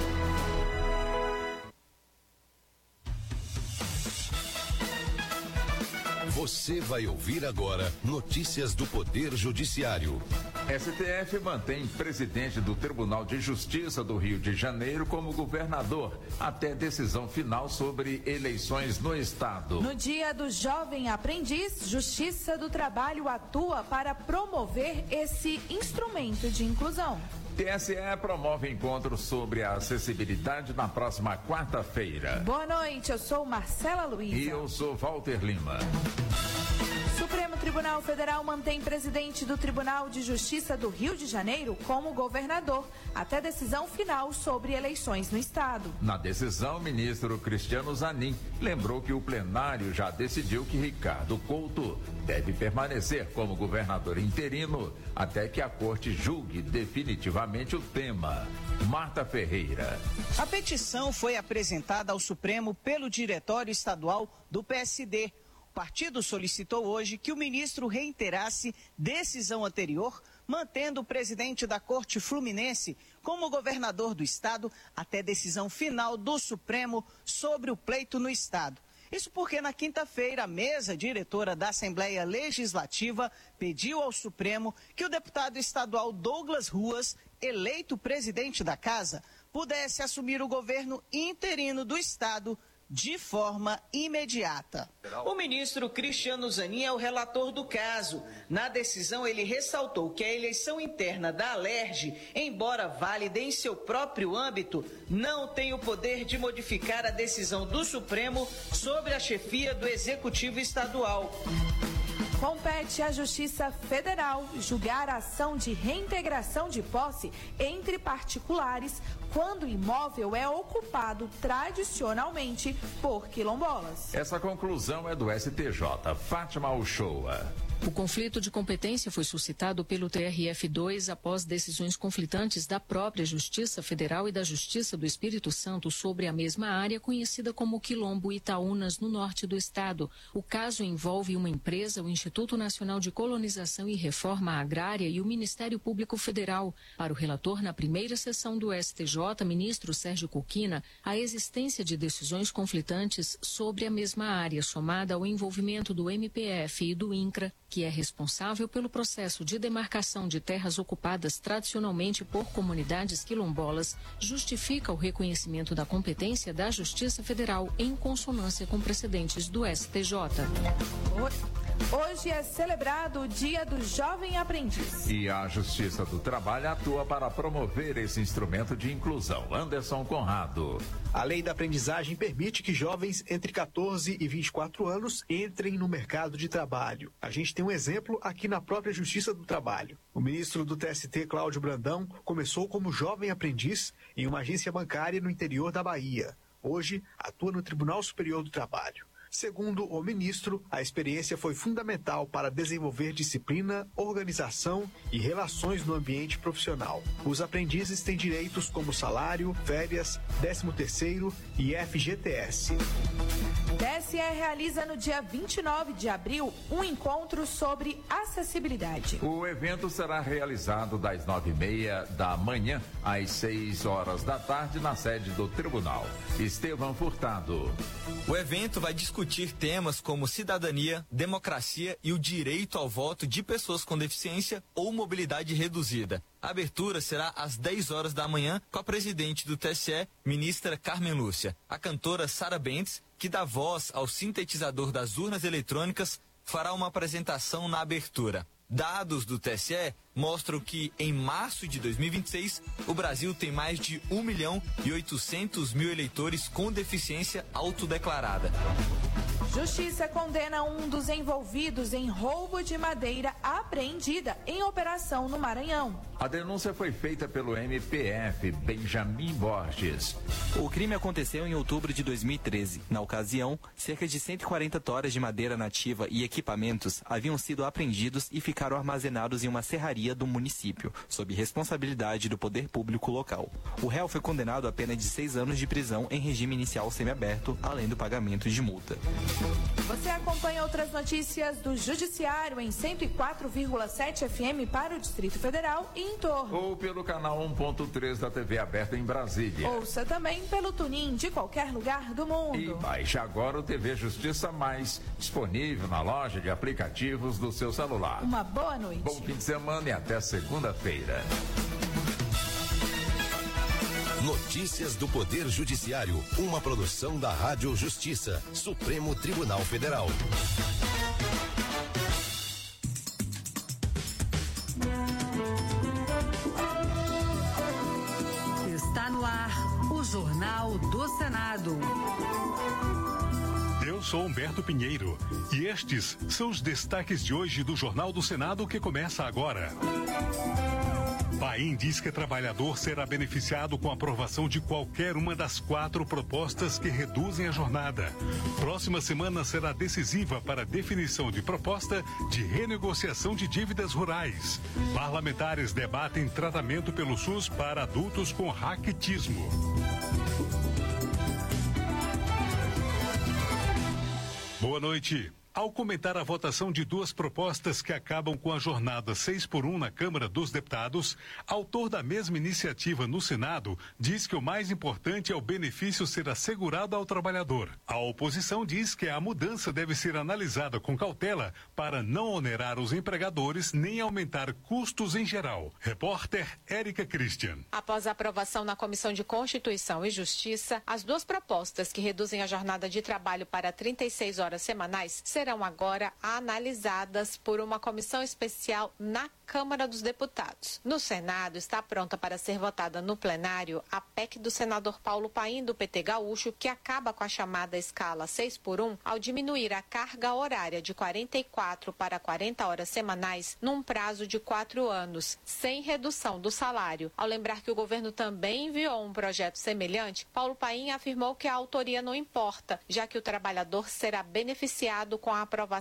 Você vai ouvir agora notícias do Poder Judiciário. S T F mantém presidente do Tribunal de Justiça do Rio de Janeiro como governador, até decisão final sobre eleições no estado. No Dia do Jovem Aprendiz, Justiça do Trabalho atua para promover esse instrumento de inclusão. T S E promove encontro sobre a acessibilidade na próxima quarta-feira. Boa noite, eu sou Marcela Luiza. E eu sou Walter Lima. Supremo Tribunal Federal mantém presidente do Tribunal de Justiça do Rio de Janeiro como governador, até decisão final sobre eleições no estado. Na decisão, o ministro Cristiano Zanin lembrou que o plenário já decidiu que Ricardo Couto deve permanecer como governador interino até que a corte julgue definitivamente o tema. Marta Ferreira. A petição foi apresentada ao Supremo pelo Diretório Estadual do P S D. O partido solicitou hoje que o ministro reiterasse decisão anterior, mantendo o presidente da Corte Fluminense como governador do estado até decisão final do Supremo sobre o pleito no estado. Isso porque na quinta-feira a mesa diretora da Assembleia Legislativa pediu ao Supremo que o deputado estadual Douglas Ruas, eleito presidente da casa, pudesse assumir o governo interino do estado de forma imediata. O ministro Cristiano Zanin é o relator do caso. Na decisão, ele ressaltou que a eleição interna da Alerj, embora válida em seu próprio âmbito, não tem o poder de modificar a decisão do Supremo sobre a chefia do Executivo Estadual. Compete à Justiça Federal julgar a ação de reintegração de posse entre particulares quando o imóvel é ocupado tradicionalmente por quilombolas. Essa conclusão é do S T J. Fátima Uchoa. O conflito de competência foi suscitado pelo T R F dois após decisões conflitantes da própria Justiça Federal e da Justiça do Espírito Santo sobre a mesma área conhecida como Quilombo Itaúnas, no norte do estado. O caso envolve uma empresa, o Instituto Nacional de Colonização e Reforma Agrária e o Ministério Público Federal. Para o relator, na primeira sessão do S T J, ministro Sérgio Coquina, a existência de decisões conflitantes sobre a mesma área, somada ao envolvimento do M P F e do INCRA, que é responsável pelo processo de demarcação de terras ocupadas tradicionalmente por comunidades quilombolas, justifica o reconhecimento da competência da Justiça Federal em consonância com precedentes do S T J. Hoje é celebrado o Dia do Jovem Aprendiz. E a Justiça do Trabalho atua para promover esse instrumento de inclusão. Anderson Conrado. A lei da aprendizagem permite que jovens entre quatorze e vinte e quatro anos entrem no mercado de trabalho. A gente tem um exemplo aqui na própria Justiça do Trabalho. O ministro do T S T, Cláudio Brandão, começou como jovem aprendiz em uma agência bancária no interior da Bahia. Hoje, atua no Tribunal Superior do Trabalho. Segundo o ministro, a experiência foi fundamental para desenvolver disciplina, organização e relações no ambiente profissional. Os aprendizes têm direitos como salário, férias, décimo terceiro e F G T S. T S E realiza no dia vinte e nove de abril um encontro sobre acessibilidade. O evento será realizado das nove e meia da manhã às seis horas da tarde na sede do tribunal. Estevão Furtado. O evento vai discutir temas como cidadania, democracia e o direito ao voto de pessoas com deficiência ou mobilidade reduzida. A abertura será às dez horas da manhã com a presidente do T S E, ministra Carmen Lúcia. A cantora Sara Bentes, que dá voz ao sintetizador das urnas eletrônicas, fará uma apresentação na abertura. Dados do T S E mostram que, em março de dois mil e vinte e seis, o Brasil tem mais de um milhão e oitocentos mil eleitores com deficiência autodeclarada. Justiça condena um dos envolvidos em roubo de madeira apreendida em operação no Maranhão. A denúncia foi feita pelo M P F, Benjamin Borges. O crime aconteceu em outubro de dois mil e treze. Na ocasião, cerca de cento e quarenta toras de madeira nativa e equipamentos haviam sido apreendidos e ficaram armazenados em uma serraria do município, sob responsabilidade do poder público local. O réu foi condenado a pena de seis anos de prisão em regime inicial semiaberto, além do pagamento de multa. Você acompanha outras notícias do Judiciário em cento e quatro vírgula sete F M para o Distrito Federal e em torno. Ou pelo canal um ponto três da T V aberta em Brasília. Ouça também pelo Tunin de qualquer lugar do mundo. E baixe agora o T V Justiça Mais, disponível na loja de aplicativos do seu celular. Uma boa noite. Bom fim de semana e até segunda-feira. Notícias do Poder Judiciário, uma produção da Rádio Justiça, Supremo Tribunal Federal. Está no ar o Jornal do Senado. Eu sou Humberto Pinheiro e estes são os destaques de hoje do Jornal do Senado que começa agora. Paim diz que trabalhador será beneficiado com a aprovação de qualquer uma das quatro propostas que reduzem a jornada. Próxima semana será decisiva para a definição de proposta de renegociação de dívidas rurais. Parlamentares debatem tratamento pelo SUS para adultos com raquitismo. Boa noite. Ao comentar a votação de duas propostas que acabam com a jornada seis por um na Câmara dos Deputados, autor da mesma iniciativa no Senado diz que o mais importante é o benefício ser assegurado ao trabalhador. A oposição diz que a mudança deve ser analisada com cautela para não onerar os empregadores nem aumentar custos em geral. Repórter Érica Christian. Após a aprovação na Comissão de Constituição e Justiça, as duas propostas que reduzem a jornada de trabalho para trinta e seis horas semanais serão serão agora analisadas por uma comissão especial na Câmara dos Deputados. No Senado, está pronta para ser votada no plenário a P E C do senador Paulo Paim, do P T Gaúcho, que acaba com a chamada escala seis por um ao diminuir a carga horária de quarenta e quatro para quarenta horas semanais num prazo de quatro anos, sem redução do salário. Ao lembrar que o governo também enviou um projeto semelhante, Paulo Paim afirmou que a autoria não importa, já que o trabalhador será beneficiado com a aprovação